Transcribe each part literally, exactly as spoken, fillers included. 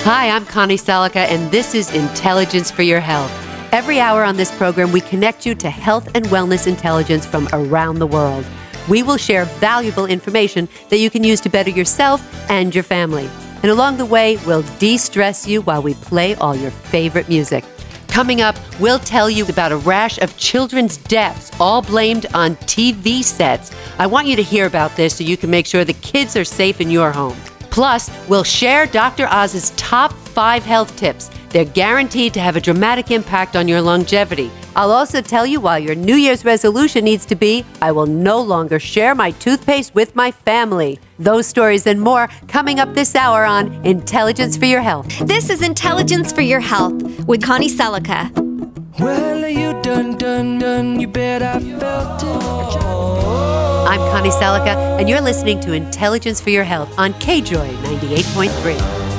Hi, I'm Connie Selica, and this is Intelligence for Your Health. Every hour on this program, we connect you to health and wellness intelligence from around the world. We will share valuable information that you can use to better yourself and your family. And along the way, we'll de-stress you while we play all your favorite music. Coming up, we'll tell you about a rash of children's deaths, all blamed on T V sets. I want you to hear about this so you can make sure the kids are safe in your home. Plus, we'll share Doctor Oz's top five health tips. They're guaranteed to have a dramatic impact on your longevity. I'll also tell you why your New Year's resolution needs to be, I will no longer share my toothpaste with my family. Those stories and more coming up this hour on Intelligence for Your Health. This is Intelligence for Your Health with Connie Selica. Well, are you done, done, done? You bet I felt it. I'm Connie Selica, and you're listening to Intelligence for Your Health on K-Joy ninety-eight point three.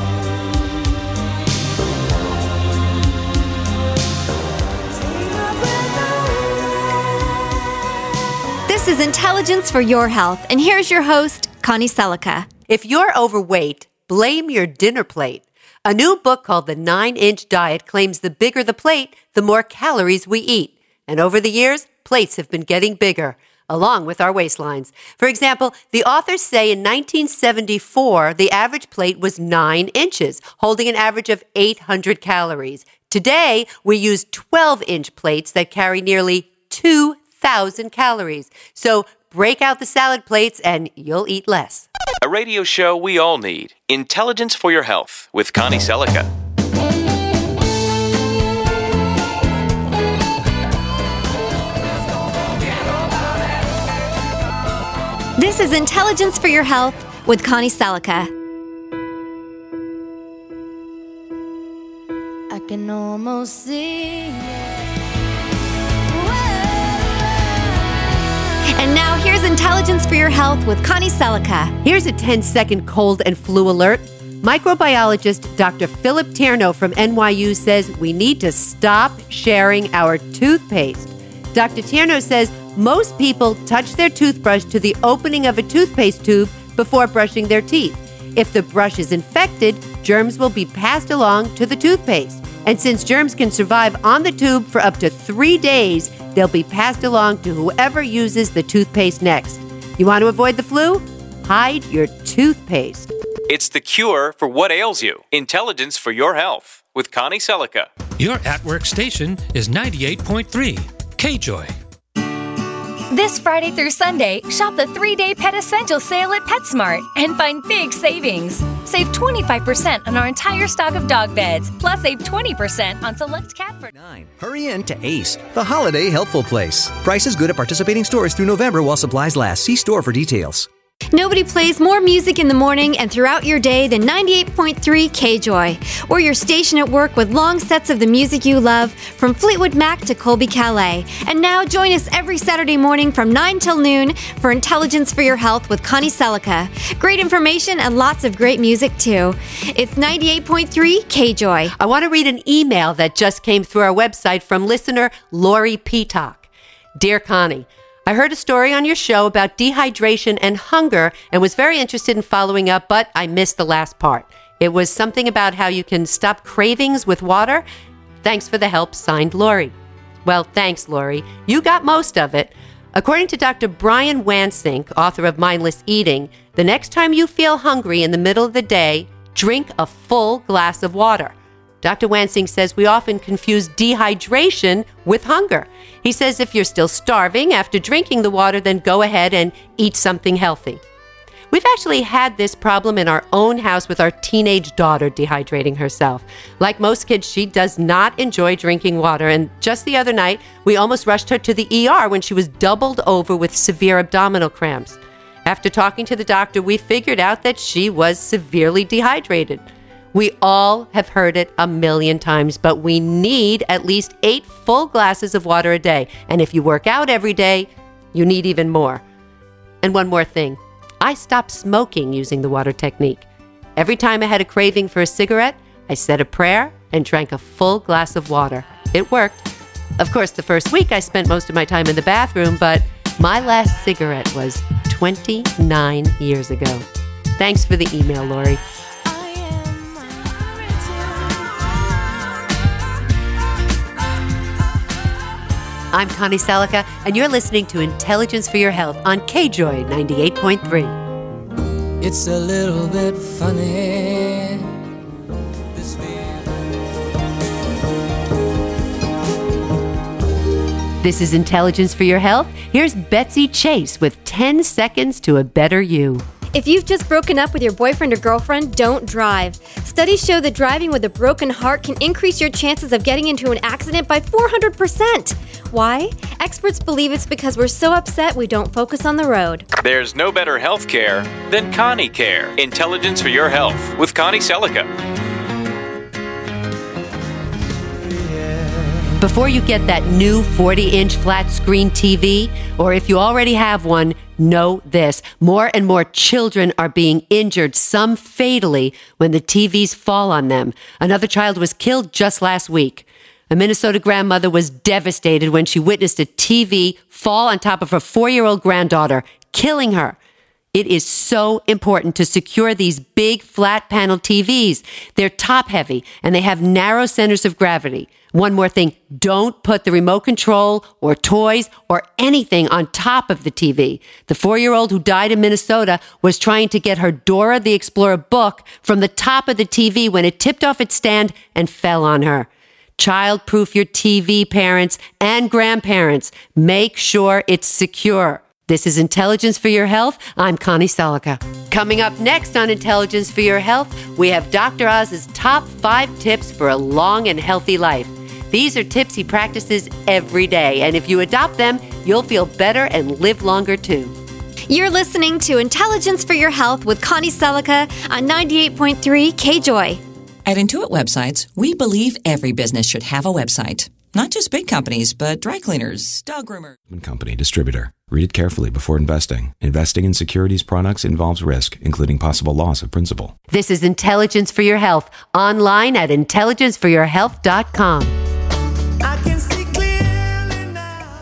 This is Intelligence for Your Health, and here's your host, Connie Selica. If you're overweight, blame your dinner plate. A new book called The Nine-Inch Diet claims the bigger the plate, the more calories we eat. And over the years, plates have been getting bigger, along with our waistlines. For example, the authors say in nineteen seventy-four, the average plate was nine inches, holding an average of eight hundred calories. Today, we use twelve-inch plates that carry nearly two thousand calories. So break out the salad plates and you'll eat less. A radio show we all need. Intelligence for Your Health with Connie Selica. This is Intelligence for Your Health with Connie Selica. I can almost see it. And now here's Intelligence for Your Health with Connie Selica. Here's a ten-second cold and flu alert. Microbiologist Doctor Philip Tierno from N Y U says we need to stop sharing our toothpaste. Doctor Tierno says most people touch their toothbrush to the opening of a toothpaste tube before brushing their teeth. If the brush is infected, germs will be passed along to the toothpaste. And since germs can survive on the tube for up to three days, they'll be passed along to whoever uses the toothpaste next. You want to avoid the flu? Hide your toothpaste. It's the cure for what ails you. Intelligence for Your Health with Connie Selica. Your at-work station is ninety-eight point three, K-Joy. This Friday through Sunday, shop the three-day Pet Essential sale at PetSmart and find big savings. Save twenty-five percent on our entire stock of dog beds, plus save twenty percent on select cat fur. Nine. Hurry in to Ace, the holiday helpful place. Prices good at participating stores through November while supplies last. See store for details. Nobody plays more music in the morning and throughout your day than ninety-eight point three K-Joy. We're your station at work with long sets of the music you love, from Fleetwood Mac to Colby Calais. And now join us every Saturday morning from nine till noon for Intelligence for Your Health with Connie Selica. Great information and lots of great music, too. It's ninety-eight point three K-Joy. I want to read an email that just came through our website from listener Lori Peacock. Dear Connie, I heard a story on your show about dehydration and hunger and was very interested in following up, but I missed the last part. It was something about how you can stop cravings with water. Thanks for the help, signed Lori. Well, thanks, Lori. You got most of it. According to Doctor Brian Wansink, author of Mindless Eating, the next time you feel hungry in the middle of the day, drink a full glass of water. Doctor Wansink says we often confuse dehydration with hunger. He says if you're still starving after drinking the water, then go ahead and eat something healthy. We've actually had this problem in our own house with our teenage daughter dehydrating herself. Like most kids, she does not enjoy drinking water, and just the other night, we almost rushed her to the E R when she was doubled over with severe abdominal cramps. After talking to the doctor, we figured out that she was severely dehydrated. We all have heard it a million times, but we need at least eight full glasses of water a day. And if you work out every day, you need even more. And one more thing. I stopped smoking using the water technique. Every time I had a craving for a cigarette, I said a prayer and drank a full glass of water. It worked. Of course, the first week I spent most of my time in the bathroom, but my last cigarette was twenty-nine years ago. Thanks for the email, Lori. I'm Connie Selica, and you're listening to Intelligence for Your Health on K J O Y ninety-eight point three. It's a little bit funny. This This is Intelligence for Your Health. Here's Betsy Chase with ten seconds to a better you. If you've just broken up with your boyfriend or girlfriend, don't drive. Studies show that driving with a broken heart can increase your chances of getting into an accident by four hundred percent. Why? Experts believe it's because we're so upset we don't focus on the road. There's no better health care than Connie Care. Intelligence for Your Health with Connie Selica. Before you get that new forty-inch flat screen T V, or if you already have one, know this. More and more children are being injured, some fatally, when the T Vs fall on them. Another child was killed just last week. A Minnesota grandmother was devastated when she witnessed a T V fall on top of her four-year-old granddaughter, killing her. It is so important to secure these big flat panel T Vs. They're top heavy and they have narrow centers of gravity. One more thing, don't put the remote control or toys or anything on top of the T V. The four-year-old who died in Minnesota was trying to get her Dora the Explorer book from the top of the T V when it tipped off its stand and fell on her. Child-proof your T V, parents and grandparents. Make sure it's secure. This is Intelligence for Your Health. I'm Connie Selica. Coming up next on Intelligence for Your Health, we have Doctor Oz's top five tips for a long and healthy life. These are tips he practices every day, and if you adopt them, you'll feel better and live longer too. You're listening to Intelligence for Your Health with Connie Selica on ninety-eight point three K J O Y. At Intuit Websites, we believe every business should have a website. Not just big companies, but dry cleaners, dog groomers. Company distributor. Read it carefully before investing. Investing in securities products involves risk, including possible loss of principal. This is Intelligence for Your Health, online at intelligence for your health dot com. I can see clearly now.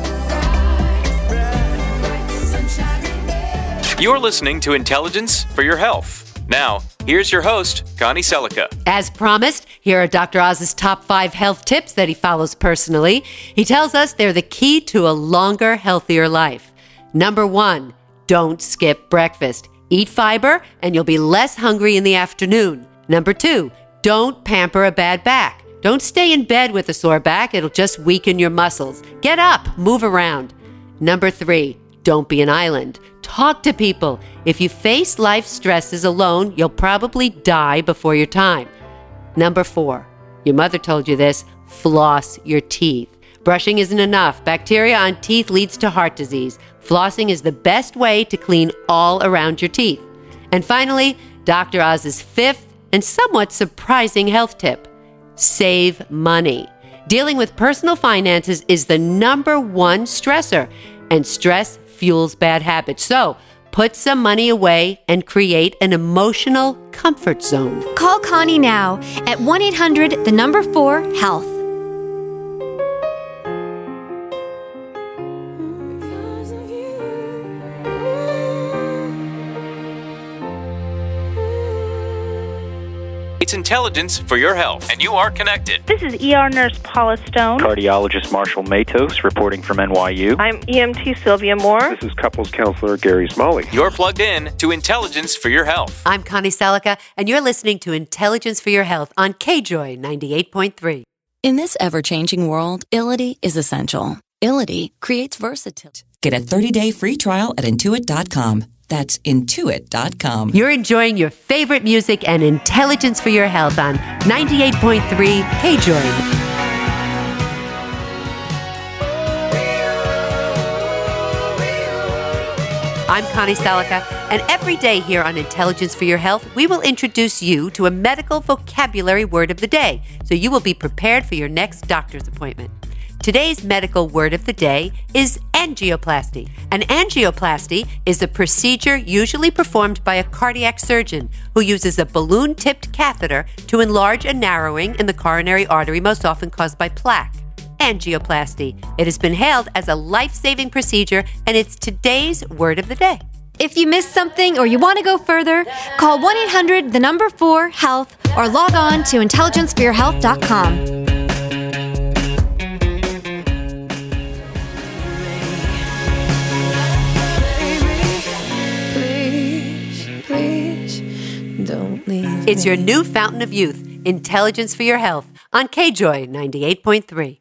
You're listening to Intelligence for Your Health. Now, here's your host, Connie Selica. As promised, here are Doctor Oz's top five health tips that he follows personally. He tells us they're the key to a longer, healthier life. Number one, don't skip breakfast. Eat fiber and you'll be less hungry in the afternoon. Number two, don't pamper a bad back. Don't stay in bed with a sore back. It'll just weaken your muscles. Get up, move around. Number three, don't be an island. Talk to people. If you face life stresses alone, you'll probably die before your time. Number four, your mother told you this, floss your teeth. Brushing isn't enough. Bacteria on teeth leads to heart disease. Flossing is the best way to clean all around your teeth. And finally, Doctor Oz's fifth and somewhat surprising health tip, save money. Dealing with personal finances is the number one stressor, and stress fuels bad habits. So, put some money away and create an emotional comfort zone. Call Connie now at one eight hundred, the number four, health. It's Intelligence for Your Health, and you are connected. This is E R nurse Paula Stone. Cardiologist Marshall Matos reporting from N Y U. I'm E M T Sylvia Moore. This is couples counselor Gary Smalley. You're plugged in to Intelligence for Your Health. I'm Connie Selica, and you're listening to Intelligence for Your Health on K J O Y ninety-eight point three. In this ever-changing world, Ility is essential. Ility creates versatility. Get a thirty-day free trial at intuit dot com. That's intuit dot com. You're enjoying your favorite music and Intelligence for Your Health on ninety-eight point three K J O Y. I'm Connie Selica, and every day here on Intelligence for Your Health, we will introduce you to a medical vocabulary word of the day, so you will be prepared for your next doctor's appointment. Today's medical word of the day is angioplasty. An angioplasty is a procedure usually performed by a cardiac surgeon who uses a balloon-tipped catheter to enlarge a narrowing in the coronary artery, most often caused by plaque. Angioplasty. It has been hailed as a life-saving procedure, and it's today's word of the day. If you missed something or you want to go further, call one eight hundred, the number four, health, or log on to intelligence for your health dot com. don't leave It's me. your new fountain of youth, intelligence for your health, on K J O Y ninety-eight point three.